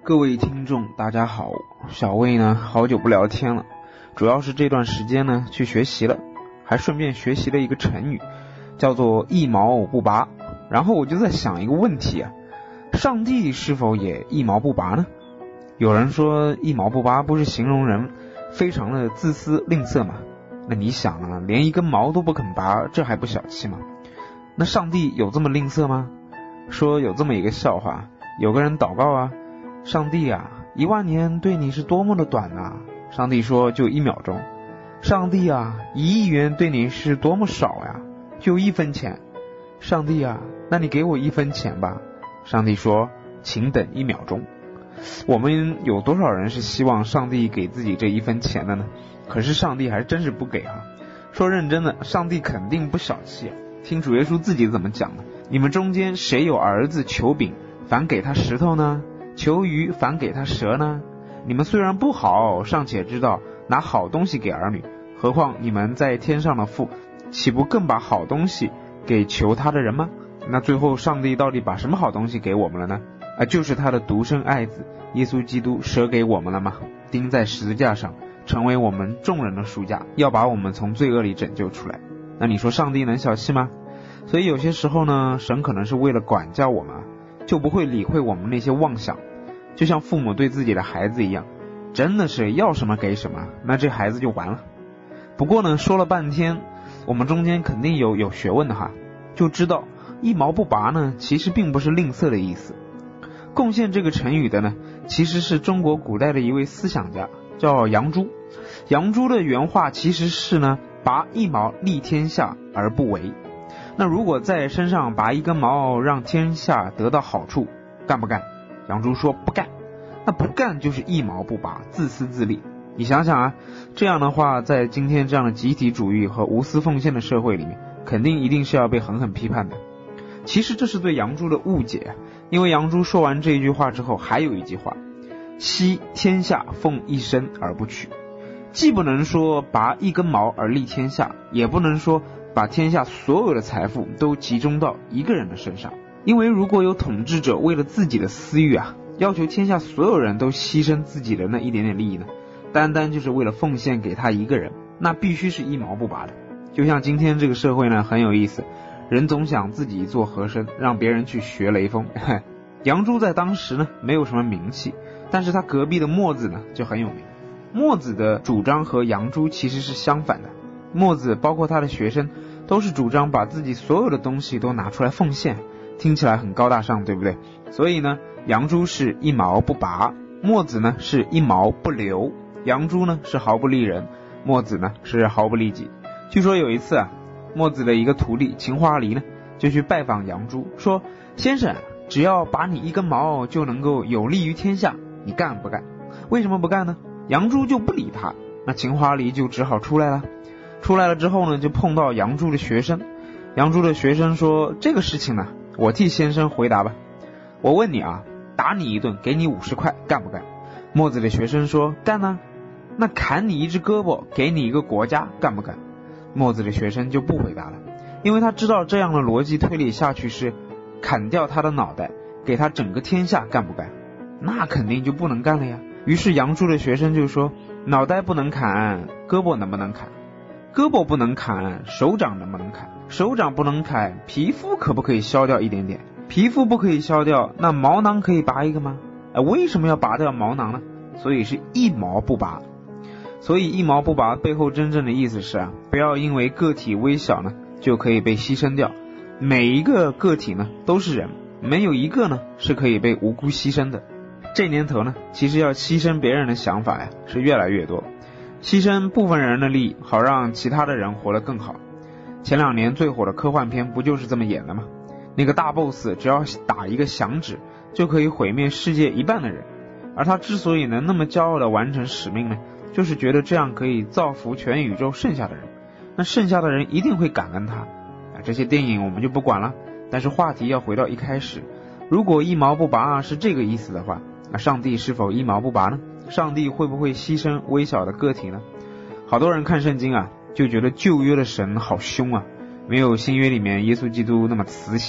各位听众大家好，小魏呢好久不聊天了，主要是这段时间呢去学习了，还顺便学习了一个成语，叫做一毛不拔。然后我就在想一个问题啊，上帝是否也一毛不拔呢？有人说一毛不拔不是形容人非常的自私吝啬吗？那你想啊，连一根毛都不肯拔，这还不小气吗？那上帝有这么吝啬吗？说有这么一个笑话，有个人祷告啊，上帝啊，10000年对你是多么的短啊。上帝说就1秒钟。上帝啊，1亿元对你是多么少呀，就1分钱。上帝啊，那你给我1分钱吧。上帝说请等1秒钟。我们有多少人是希望上帝给自己这1分钱的呢？可是上帝还真是不给啊。说认真的，上帝肯定不小气啊。听主耶稣自己怎么讲的，你们中间谁有儿子求饼反给他石头呢？求鱼反给他蛇呢？你们虽然不好，尚且知道拿好东西给儿女，何况你们在天上的父，岂不更把好东西给求他的人吗？那最后上帝到底把什么好东西给我们了呢？就是他的独生爱子耶稣基督舍给我们了吗？钉在十字架上，成为我们众人的赎价，要把我们从罪恶里拯救出来。那你说上帝能小气吗？所以有些时候呢，神可能是为了管教我们，就不会理会我们那些妄想，就像父母对自己的孩子一样，真的是要什么给什么，那这孩子就完了。不过呢，说了半天，我们中间肯定有学问的哈，就知道一毛不拔呢，其实并不是吝啬的意思。贡献这个成语的呢，其实是中国古代的一位思想家，叫杨朱。杨朱的原话其实是呢，拔1毛利天下而不为。那如果在身上拔1根毛让天下得到好处，干不干？杨朱说不干。那不干就是一毛不拔，自私自利。你想想啊，这样的话在今天这样的集体主义和无私奉献的社会里面，肯定一定是要被狠狠批判的。其实这是对杨朱的误解，因为杨朱说完这一句话之后还有一句话，惜天下奉一身而不取。既不能说拔1根毛而利天下，也不能说把天下所有的财富都集中到一个人的身上。因为如果有统治者为了自己的私欲啊，要求天下所有人都牺牲自己的那一点点利益呢，单单就是为了奉献给他一个人，那必须是一毛不拔的。就像今天这个社会呢，很有意思，人总想自己做和珅，让别人去学雷锋。杨朱在当时呢没有什么名气，但是他隔壁的墨子呢就很有名。墨子的主张和杨朱其实是相反的，墨子包括他的学生都是主张把自己所有的东西都拿出来奉献，听起来很高大上，对不对？所以呢，杨朱是一毛不拔，墨子呢是一毛不留。杨朱呢是毫不利人，墨子呢是毫不利己。据说有一次啊，墨子的一个徒弟秦华黎呢就去拜访杨朱，说先生，只要拔你1根毛就能够有利于天下，你干不干？为什么不干呢？杨朱就不理他，那秦华黎就只好出来了。出来了之后呢，就碰到杨朱的学生。杨朱的学生说，这个事情呢，我替先生回答吧。我问你啊，打你一顿给你50块，干不干？墨子的学生说干啊。那砍你1只胳膊给你1个国家，干不干？墨子的学生就不回答了，因为他知道这样的逻辑推理下去是砍掉他的脑袋给他整个天下，干不干？那肯定就不能干了呀。于是杨朱的学生就说，脑袋不能砍，胳膊能不能砍？胳膊不能砍，手掌能不能砍？手掌不能砍，皮肤可不可以削掉一点点？皮肤不可以削掉，那毛囊可以拔1个吗？为什么要拔掉毛囊呢？所以是一毛不拔。所以一毛不拔背后真正的意思是啊，不要因为个体微小呢就可以被牺牲掉。每一个个体呢都是人，没有一个呢是可以被无辜牺牲的。这年头呢，其实要牺牲别人的想法呀是越来越多，牺牲部分人的利益，好让其他的人活得更好。前2年最火的科幻片不就是这么演的吗？那个大 boss 只要打一个响指就可以毁灭世界1半的人，而他之所以能那么骄傲地完成使命呢，就是觉得这样可以造福全宇宙剩下的人，那剩下的人一定会感恩他。这些电影我们就不管了，但是话题要回到一开始，如果一毛不拔是这个意思的话，那上帝是否一毛不拔呢？上帝会不会牺牲微小的个体呢？好多人看圣经啊，就觉得旧约的神好凶啊，没有新约里面耶稣基督那么慈祥。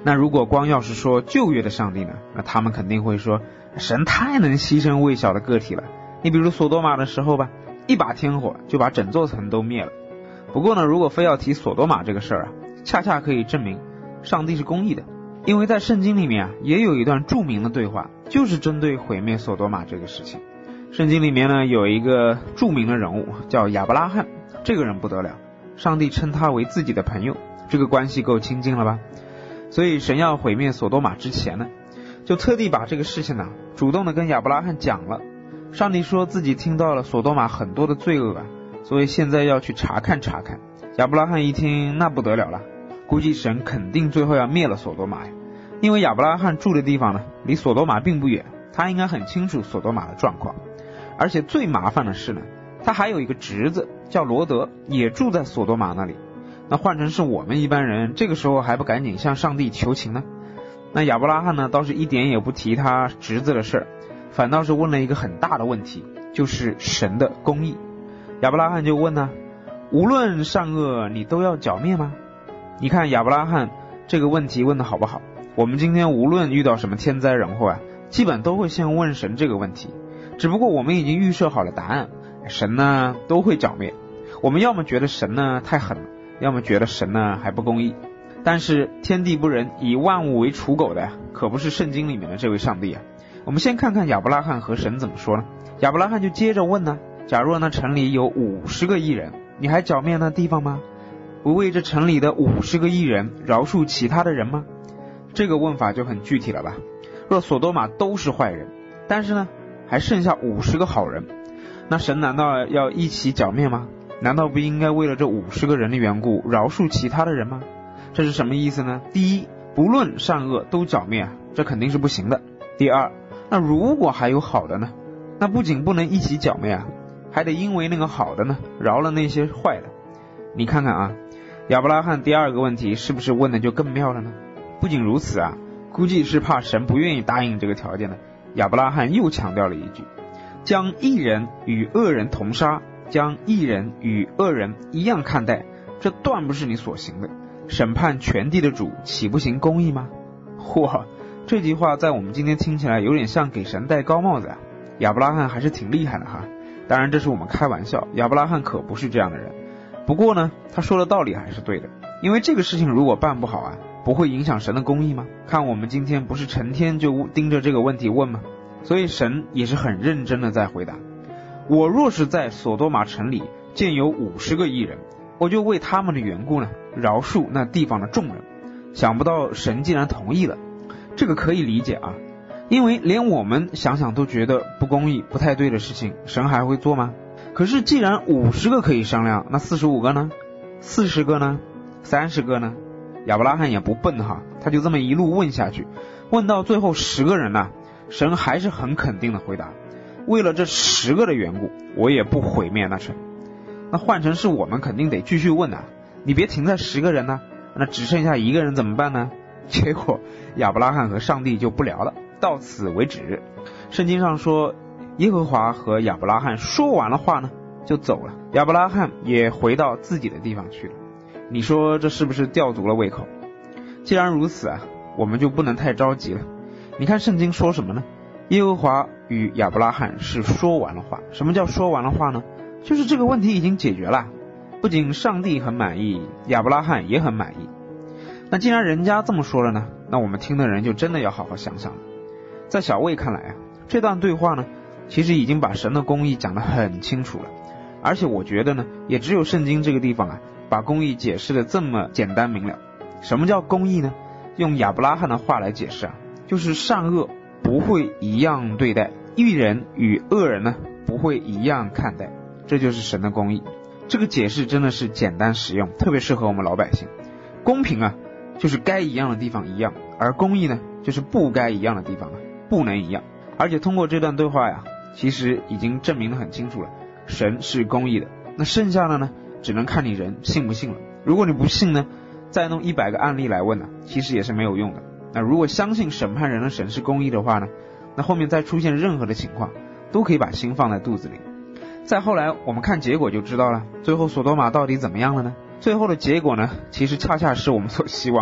那如果光要是说旧约的上帝呢，那他们肯定会说神太能牺牲微小的个体了。你比如索多玛的时候吧，一把天火就把整座城都灭了。不过呢，如果非要提索多玛这个事儿啊，恰恰可以证明上帝是公义的。因为在圣经里面啊，也有一段著名的对话，就是针对毁灭索多玛这个事情。圣经里面呢，有一个著名的人物叫亚伯拉罕，这个人不得了，上帝称他为自己的朋友，这个关系够亲近了吧？所以神要毁灭索多玛之前呢，就特地把这个事情呢，主动的跟亚伯拉罕讲了。上帝说自己听到了索多玛很多的罪恶啊，所以现在要去查看查看。亚伯拉罕一听，那不得了了，估计神肯定最后要灭了索多玛呀，因为亚伯拉罕住的地方呢，离索多玛并不远，他应该很清楚索多玛的状况。而且最麻烦的是呢，他还有一个侄子叫罗德，也住在索多玛那里。那换成是我们一般人，这个时候还不赶紧向上帝求情呢？那亚伯拉罕呢，倒是一点也不提他侄子的事儿，反倒是问了一个很大的问题，就是神的公义。亚伯拉罕就问呢，无论善恶你都要剿灭吗？你看亚伯拉罕这个问题问的好不好？我们今天无论遇到什么天灾人祸啊，基本都会先问神这个问题，只不过我们已经预设好了答案，神呢都会剿灭。我们要么觉得神呢太狠了，要么觉得神呢还不公义。但是天地不仁，以万物为刍狗的呀，可不是圣经里面的这位上帝啊。我们先看看亚伯拉罕和神怎么说呢？亚伯拉罕就接着问呢，假若那城里有50个义人，你还剿灭那地方吗？不为这城里的50个义人饶恕其他的人吗？这个问法就很具体了吧。若索多玛都是坏人，但是呢还剩下50个好人，那神难道要一起剿灭吗？难道不应该为了这50个人的缘故饶恕其他的人吗？这是什么意思呢？第一，不论善恶都剿灭，这肯定是不行的。第二，那如果还有好的呢？那不仅不能一起剿灭啊，还得因为那个好的呢饶了那些坏的。你看看啊，亚伯拉罕第二个问题是不是问的就更妙了呢？不仅如此啊，估计是怕神不愿意答应这个条件呢，亚伯拉罕又强调了一句，将义人与恶人同杀，将义人与恶人一样看待，这断不是你所行的。审判全地的主岂不行公义吗？嚯，这句话在我们今天听起来有点像给神戴高帽子啊。亚伯拉罕还是挺厉害的哈，当然这是我们开玩笑，亚伯拉罕可不是这样的人。不过呢，他说的道理还是对的，因为这个事情如果办不好啊，不会影响神的公义吗？看我们今天不是成天就盯着这个问题问吗？所以神也是很认真的在回答，我若是在索多玛城里见有50个义人，我就为他们的缘故呢饶恕那地方的众人。想不到神竟然同意了，这个可以理解啊，因为连我们想想都觉得不公义不太对的事情，神还会做吗？可是既然50个可以商量，那45个呢？40个呢？30个呢？亚伯拉罕也不笨哈，他就这么一路问下去，问到最后10个人呢，神还是很肯定的回答，为了这10个的缘故，我也不毁灭那城。那换成是我们肯定得继续问啊，你别停在10个人呢，那只剩下1个人怎么办呢？结果亚伯拉罕和上帝就不聊了，到此为止。圣经上说，耶和华和亚伯拉罕说完了话呢，就走了，亚伯拉罕也回到自己的地方去了。你说这是不是吊足了胃口？既然如此啊，我们就不能太着急了。你看圣经说什么呢？耶和华与亚伯拉罕是说完了话。什么叫说完了话呢？就是这个问题已经解决了，不仅上帝很满意，亚伯拉罕也很满意。那既然人家这么说了呢，那我们听的人就真的要好好想想了。在小魏看来啊，这段对话呢，其实已经把神的公义讲得很清楚了，而且我觉得呢，也只有圣经这个地方啊，把公义解释的这么简单明了。什么叫公义呢？用亚伯拉罕的话来解释啊，就是善恶不会一样对待，义人与恶人呢不会一样看待，这就是神的公义。这个解释真的是简单实用，特别适合我们老百姓。公平啊，就是该一样的地方一样，而公义呢，就是不该一样的地方啊，不能一样。而且通过这段对话呀，其实已经证明得很清楚了，神是公义的。那剩下的呢，只能看你人信不信了。如果你不信呢，再弄100个案例来问呢，其实也是没有用的。那如果相信审判人的神是公义的话呢，那后面再出现任何的情况，都可以把心放在肚子里。再后来我们看结果就知道了，最后索多玛到底怎么样了呢？最后的结果呢，其实恰恰是我们所希望的。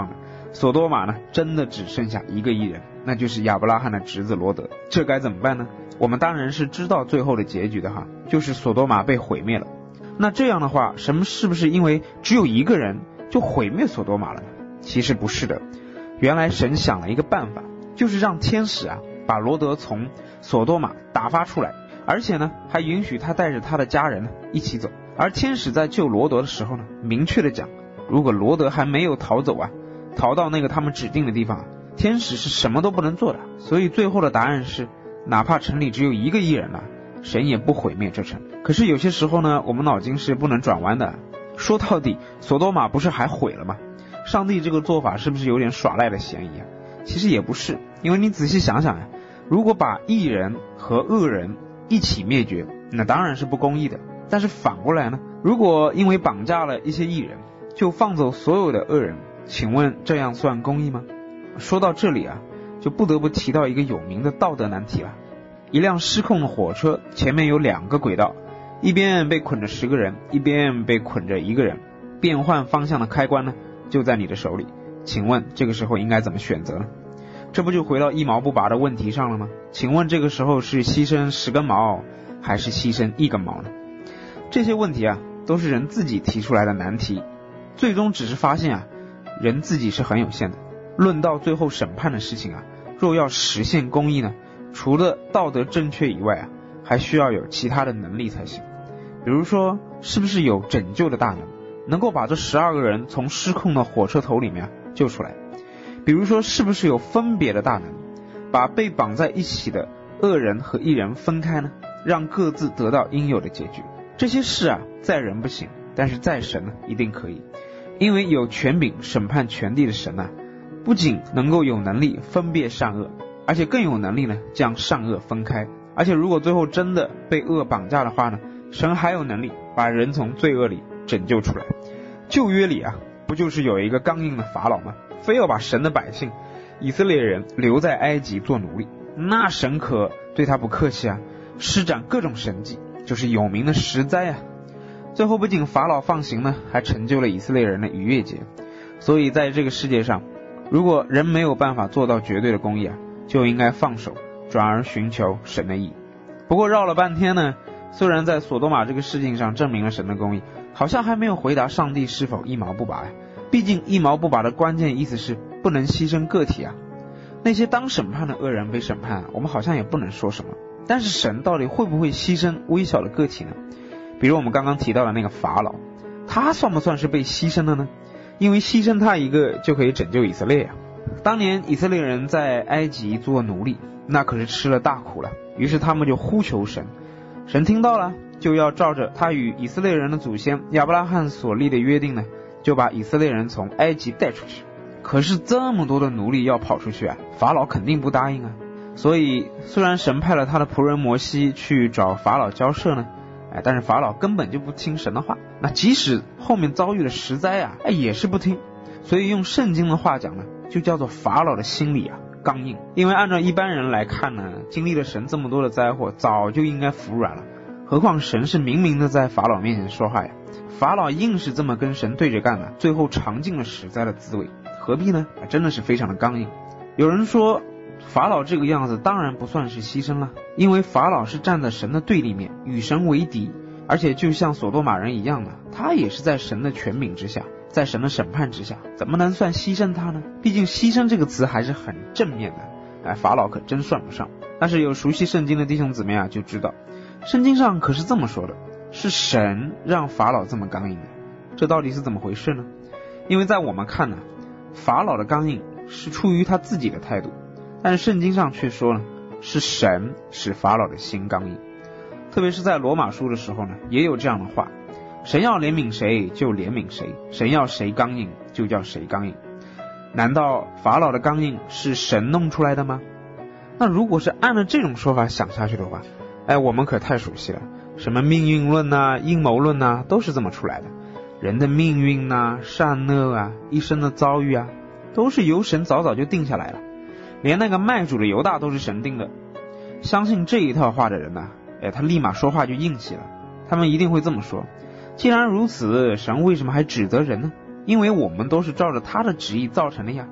索多玛呢真的只剩下一个艺人，那就是亚伯拉罕的侄子罗德。这该怎么办呢？我们当然是知道最后的结局的哈，就是索多玛被毁灭了。那这样的话，神是不是因为只有一个人就毁灭索多玛了呢？其实不是的，原来神想了一个办法，就是让天使啊把罗德从索多玛打发出来，而且呢还允许他带着他的家人呢一起走。而天使在救罗德的时候呢，明确的讲，如果罗德还没有逃走啊，逃到那个他们指定的地方，天使是什么都不能做的。所以最后的答案是，哪怕城里只有一个艺人了，神也不毁灭这城。可是有些时候呢，我们脑筋是不能转弯的。说到底，索多玛不是还毁了吗？上帝这个做法是不是有点耍赖的嫌疑啊？其实也不是，因为你仔细想想啊，如果把义人和恶人一起灭绝，那当然是不公义的。但是反过来呢，如果因为绑架了一些义人，就放走所有的恶人，请问这样算公义吗？说到这里啊，就不得不提到一个有名的道德难题了。一辆失控的火车前面有2个轨道，一边被捆着10个人，一边被捆着1个人，变换方向的开关呢就在你的手里，请问这个时候应该怎么选择呢？这不就回到一毛不拔的问题上了吗？请问这个时候是牺牲10根毛还是牺牲1根毛呢？这些问题啊都是人自己提出来的难题，最终只是发现啊人自己是很有限的。论到最后审判的事情啊，若要实现公义呢，除了道德正确以外啊，还需要有其他的能力才行。比如说，是不是有拯救的大能，能够把这12个人从失控的火车头里面救出来？比如说，是不是有分别的大能，把被绑在一起的恶人和义人分开呢，让各自得到应有的结局？这些事啊，在人不行，但是在神呢，一定可以。因为有权柄审判全地的神啊，不仅能够有能力分辨善恶，而且更有能力呢将善恶分开。而且如果最后真的被恶绑架的话呢，神还有能力把人从罪恶里拯救出来。旧约里啊，不就是有一个刚硬的法老吗？非要把神的百姓以色列人留在埃及做奴隶，那神可对他不客气啊，施展各种神迹，就是有名的10灾啊。最后不仅法老放行呢，还成就了以色列人的逾越节。所以在这个世界上，如果人没有办法做到绝对的公义啊，就应该放手，转而寻求神的义。不过绕了半天呢，虽然在索多玛这个事情上证明了神的公义，好像还没有回答上帝是否一毛不拔呀。毕竟一毛不拔的关键意思是不能牺牲个体啊。那些当审判的恶人被审判，我们好像也不能说什么。但是神到底会不会牺牲微小的个体呢？比如我们刚刚提到的那个法老，他算不算是被牺牲的呢？因为牺牲他一个就可以拯救以色列啊。当年以色列人在埃及做奴隶，那可是吃了大苦了，于是他们就呼求神，神听到了，就要照着他与以色列人的祖先亚伯拉罕所立的约定呢，就把以色列人从埃及带出去。可是这么多的奴隶要跑出去啊，法老肯定不答应啊。所以虽然神派了他的仆人摩西去找法老交涉呢，但是法老根本就不听神的话，那即使后面遭遇了10灾啊，也是不听。所以用圣经的话讲呢，就叫做法老的心里啊刚硬。因为按照一般人来看呢，经历了神这么多的灾祸，早就应该服软了，何况神是明明的在法老面前说话呀。法老硬是这么跟神对着干了，最后尝尽了10灾的滋味，何必呢？真的是非常的刚硬。有人说法老这个样子当然不算是牺牲了，因为法老是站在神的对立面，与神为敌，而且就像索多玛人一样的，他也是在神的权柄之下，在神的审判之下，怎么能算牺牲他呢？毕竟牺牲这个词还是很正面的，法老可真算不上。但是有熟悉圣经的弟兄姊妹啊，就知道圣经上可是这么说的，是神让法老这么刚硬的。这到底是怎么回事呢？因为在我们看呢，法老的刚硬是出于他自己的态度，但是圣经上却说呢，是神使法老的心刚硬。特别是在罗马书的时候呢，也有这样的话，神要怜悯谁就怜悯谁，神要谁刚硬就叫谁刚硬。难道法老的刚硬是神弄出来的吗？那如果是按照这种说法想下去的话，我们可太熟悉了，什么命运论啊、阴谋论啊，都是这么出来的。人的命运啊、善恶啊、一生的遭遇啊，都是由神早早就定下来了，连那个卖主的犹大都是神定的。相信这一套话的人呢，他立马说话就硬气了。他们一定会这么说，既然如此，神为什么还指责人呢？因为我们都是照着他的旨意造成的呀，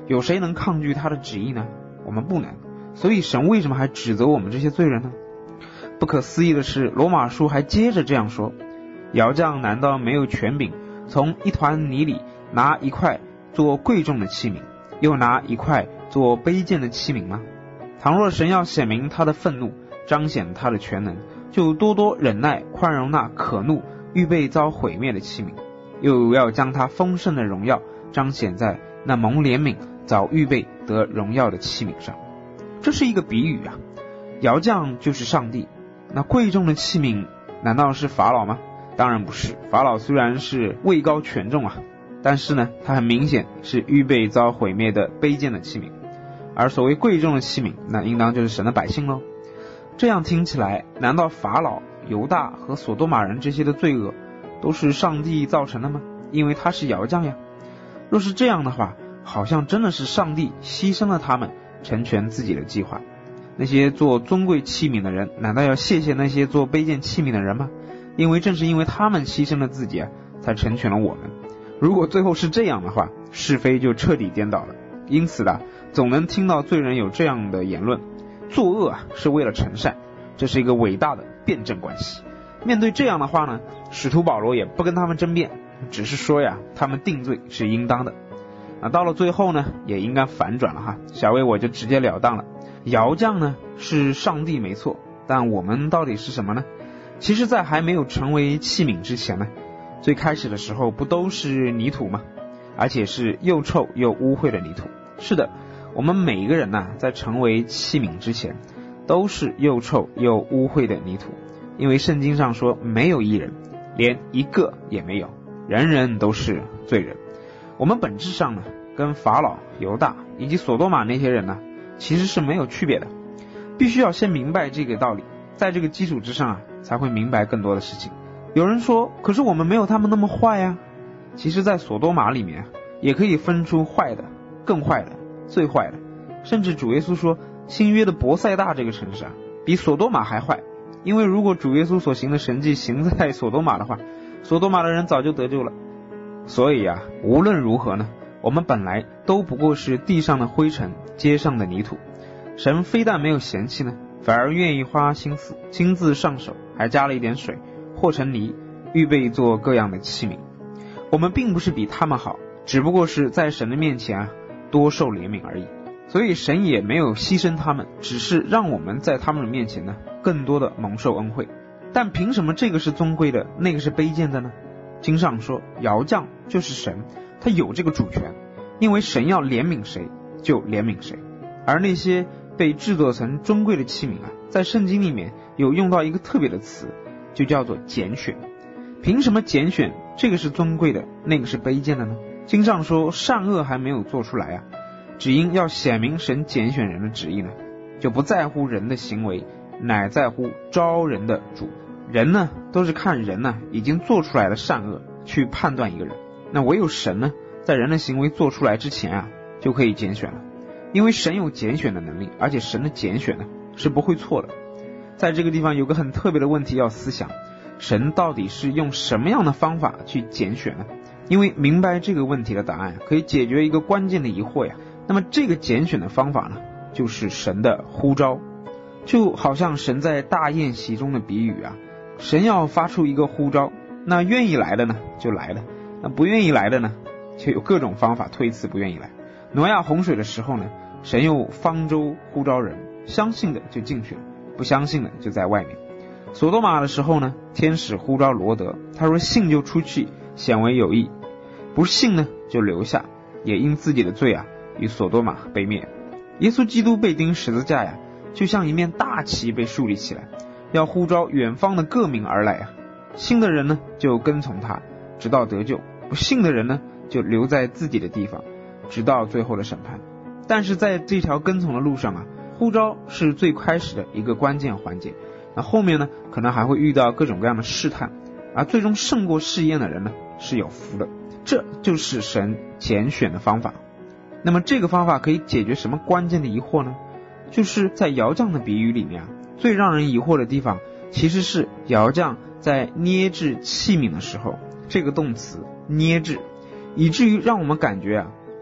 有谁能抗拒他的旨意呢？我们不能。所以神为什么还指责我们这些罪人呢？不可思议的是，罗马书还接着这样说：窑匠难道没有权柄从一团泥里拿一块做贵重的器皿，又拿一块做卑贱的器皿吗？倘若神要显明他的愤怒，彰显他的全能，就多多忍耐宽容那可怒预备遭毁灭的器皿，又要将他丰盛的荣耀彰显在那蒙怜悯早预备得荣耀的器皿上。这是一个比喻啊，窑匠就是上帝，那贵重的器皿难道是法老吗？当然不是，法老虽然是位高权重啊，但是呢，他很明显是预备遭毁灭的卑贱的器皿，而所谓贵重的器皿，那应当就是神的百姓咯。这样听起来，难道法老、犹大和所多玛人这些的罪恶都是上帝造成的吗？因为他是窑匠呀。若是这样的话，好像真的是上帝牺牲了他们，成全自己的计划。那些做尊贵器皿的人，难道要谢谢那些做卑贱器皿的人吗？因为正是因为他们牺牲了自己啊，才成全了我们。如果最后是这样的话，是非就彻底颠倒了。因此的，总能听到罪人有这样的言论：作恶啊，是为了成善，这是一个伟大的辩证关系。面对这样的话呢，使徒保罗也不跟他们争辩，只是说呀，他们定罪是应当的。到了最后呢，也应该反转了哈。小薇我就直截了当了，窑匠呢是上帝没错，但我们到底是什么呢？其实在还没有成为器皿之前呢，最开始的时候不都是泥土吗？而且是又臭又污秽的泥土。是的，我们每一个人在成为器皿之前都是又臭又污秽的泥土，因为圣经上说没有一人，连一个也没有，人人都是罪人。我们本质上呢，跟法老、犹大以及所多玛那些人呢，其实是没有区别的。必须要先明白这个道理，在这个基础之上才会明白更多的事情。有人说，可是我们没有他们那么坏呀。其实在所多玛里面也可以分出坏的、更坏的、最坏的，甚至主耶稣说新约的伯赛大这个城市比所多玛还坏，因为如果主耶稣所行的神迹行在所多玛的话，所多玛的人早就得救了。所以无论如何呢，我们本来都不过是地上的灰尘，街上的泥土。神非但没有嫌弃呢，反而愿意花心思亲自上手，还加了一点水和成泥，预备做各样的器皿。我们并不是比他们好，只不过是在神的面前多受怜悯而已。所以神也没有牺牲他们，只是让我们在他们的面前呢，更多的蒙受恩惠。但凭什么这个是尊贵的，那个是卑贱的呢？经上说窑匠就是神，他有这个主权，因为神要怜悯谁就怜悯谁。而那些被制作成尊贵的器皿在圣经里面有用到一个特别的词，就叫做拣选。凭什么拣选这个是尊贵的，那个是卑贱的呢？经上说善恶还没有做出来只因要显明神拣选人的旨意呢，就不在乎人的行为，乃在乎招人的主。人呢，都是看人已经做出来的善恶去判断一个人，那唯有神呢，在人的行为做出来之前就可以拣选了，因为神有拣选的能力，而且神的拣选呢是不会错的。在这个地方有个很特别的问题要思想，神到底是用什么样的方法去拣选呢？因为明白这个问题的答案可以解决一个关键的疑惑那么这个拣选的方法呢，就是神的呼召。就好像神在大宴席中的比喻神要发出一个呼召，那愿意来的呢就来了，那不愿意来的呢就有各种方法推辞不愿意来。挪亚洪水的时候呢，神用方舟呼召人，相信的就进去了，不相信的就在外面。所多玛的时候呢，天使呼召罗德，他说信就出去，显为有益，不信呢就留下，也因自己的罪与所多玛被灭。耶稣基督被钉十字架就像一面大旗被树立起来，要呼召远方的各民而来信的人呢就跟从他，直到得救；不信的人呢就留在自己的地方，直到最后的审判。但是在这条跟从的路上呼召是最开始的一个关键环节，那后面呢可能还会遇到各种各样的试探，而最终胜过试验的人呢是有福的。这就是神拣选的方法。那么这个方法可以解决什么关键的疑惑呢？就是在窑匠的比喻里面最让人疑惑的地方，其实是窑匠在捏制器皿的时候，这个动词捏制，以至于让我们感觉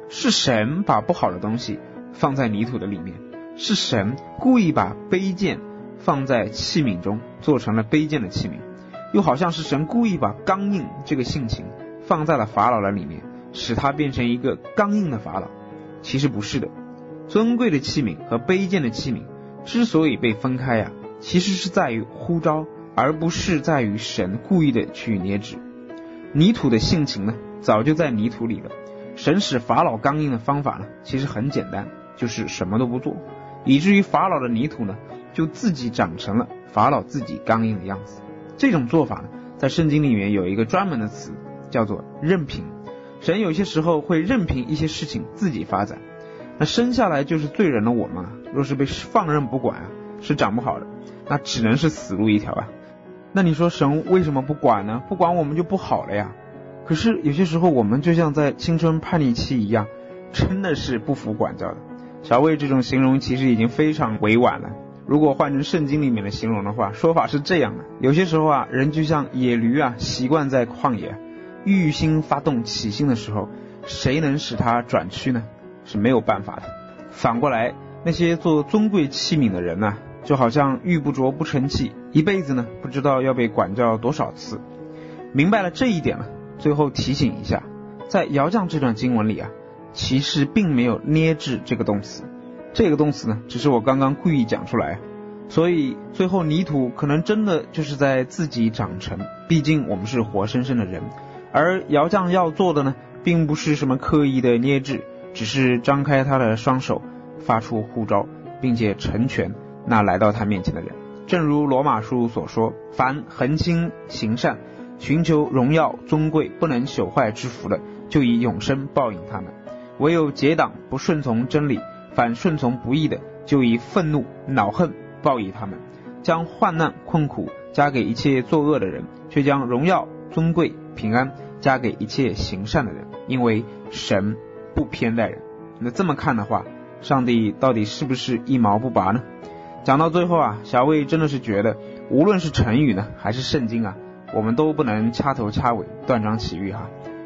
是神把不好的东西放在泥土的里面，是神故意把卑贱放在器皿中，做成了卑贱的器皿，又好像是神故意把刚硬这个性情放在了法老的里面，使他变成一个刚硬的法老。其实不是的，尊贵的器皿和卑贱的器皿之所以被分开呀，其实是在于呼召，而不是在于神故意的去捏制。泥土的性情呢，早就在泥土里了。神使法老刚硬的方法呢，其实很简单，就是什么都不做，以至于法老的泥土呢，就自己长成了法老自己刚硬的样子。这种做法呢，在圣经里面有一个专门的词，叫做任凭。神有些时候会任凭一些事情自己发展。那生下来就是罪人的我们啊，若是被放任不管啊，是长不好的，那只能是死路一条啊。那你说神为什么不管呢？不管我们就不好了呀。可是有些时候我们就像在青春叛逆期一样，真的是不服管教的。小魏这种形容其实已经非常委婉了，如果换成圣经里面的形容的话，说法是这样的：有些时候啊，人就像野驴啊，习惯在旷野，欲心发动起心的时候，谁能使它转去呢？是没有办法的。反过来，那些做尊贵器皿的人呢，就好像玉不琢不成器，一辈子呢不知道要被管教多少次。明白了这一点了，最后提醒一下，在窑匠这段经文里啊，其实并没有捏制这个动词，这个动词呢，只是我刚刚故意讲出来，所以最后泥土可能真的就是在自己长成，毕竟我们是活生生的人，而窑匠要做的呢，并不是什么刻意的捏制，只是张开他的双手，发出呼召，并且成全那来到他面前的人。正如罗马书所说，凡恒心行善，寻求荣耀尊贵不能朽坏之福的，就以永生报应他们；唯有结党不顺从真理，反顺从不义的，就以愤怒恼恨报应他们。将患难困苦加给一切作恶的人，却将荣耀尊贵平安加给一切行善的人，因为神不偏待人。那这么看的话，上帝到底是不是一毛不拔呢？讲到最后啊，小魏真的是觉得，无论是成语呢，还是圣经啊，我们都不能掐头掐尾断章取义哈，